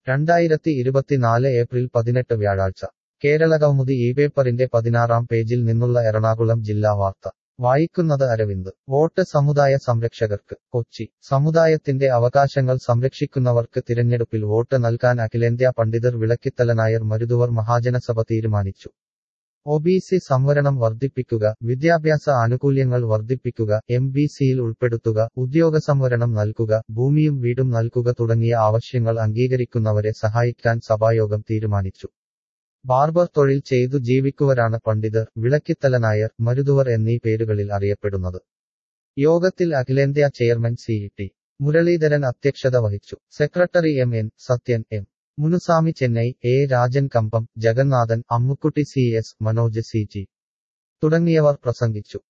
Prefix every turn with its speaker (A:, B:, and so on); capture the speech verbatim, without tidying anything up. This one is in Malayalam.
A: രണ്ടായിരത്തി ഇരുപത്തിനാല് ഏപ്രിൽ പതിനെട്ട് വ്യാഴാഴ്ച കേരളകൗമുദി ഈ പേപ്പറിന്റെ പതിനാറാം പേജിൽ നിന്നുള്ള എറണാകുളം ജില്ലാ വാർത്ത വായിക്കുന്നത് അരവിന്ദ്. വോട്ട് സമുദായ സംരക്ഷകർക്ക് കൊച്ചി. സമുദായത്തിന്റെ അവകാശങ്ങൾ സംരക്ഷിക്കുന്നവർക്ക് തിരഞ്ഞെടുപ്പിൽ വോട്ട് നൽകാൻ അഖിലേന്ത്യാ പണ്ഡിതർ വിളക്കിത്തല നായർ മരുതുവർ മഹാജനസഭ തീരുമാനിച്ചു. ഒ ബി സി സംവരണം വർദ്ധിപ്പിക്കുക, വിദ്യാഭ്യാസ ആനുകൂല്യങ്ങൾ വർദ്ധിപ്പിക്കുക, എം ബി സിയിൽ ഉൾപ്പെടുത്തുക, ഉദ്യോഗസംവരണം നൽകുക, ഭൂമിയും വീടും നൽകുക തുടങ്ങിയ ആവശ്യങ്ങൾ അംഗീകരിക്കുന്നവരെ സഹായിക്കാൻ സഭായോഗം തീരുമാനിച്ചു. ബാർബർ തൊഴിൽ ചെയ്തു ജീവിക്കുവരാണ് പണ്ഡിതർ, വിളക്കിത്തല നായർ, മരുതുവർ എന്നീ പേരുകളിൽ അറിയപ്പെടുന്നത്. യോഗത്തിൽ അഖിലേന്ത്യാ ചെയർമാൻ സി ടി മുരളീധരൻ അധ്യക്ഷത വഹിച്ചു. Secretary M N Sathyan, M Munusamy Chennai, A Rajan Kambam, Jagannathan, Ammukutty, C S Manoj, C G തുടങ്ങിയവർ പ്രസംഗിച്ചു.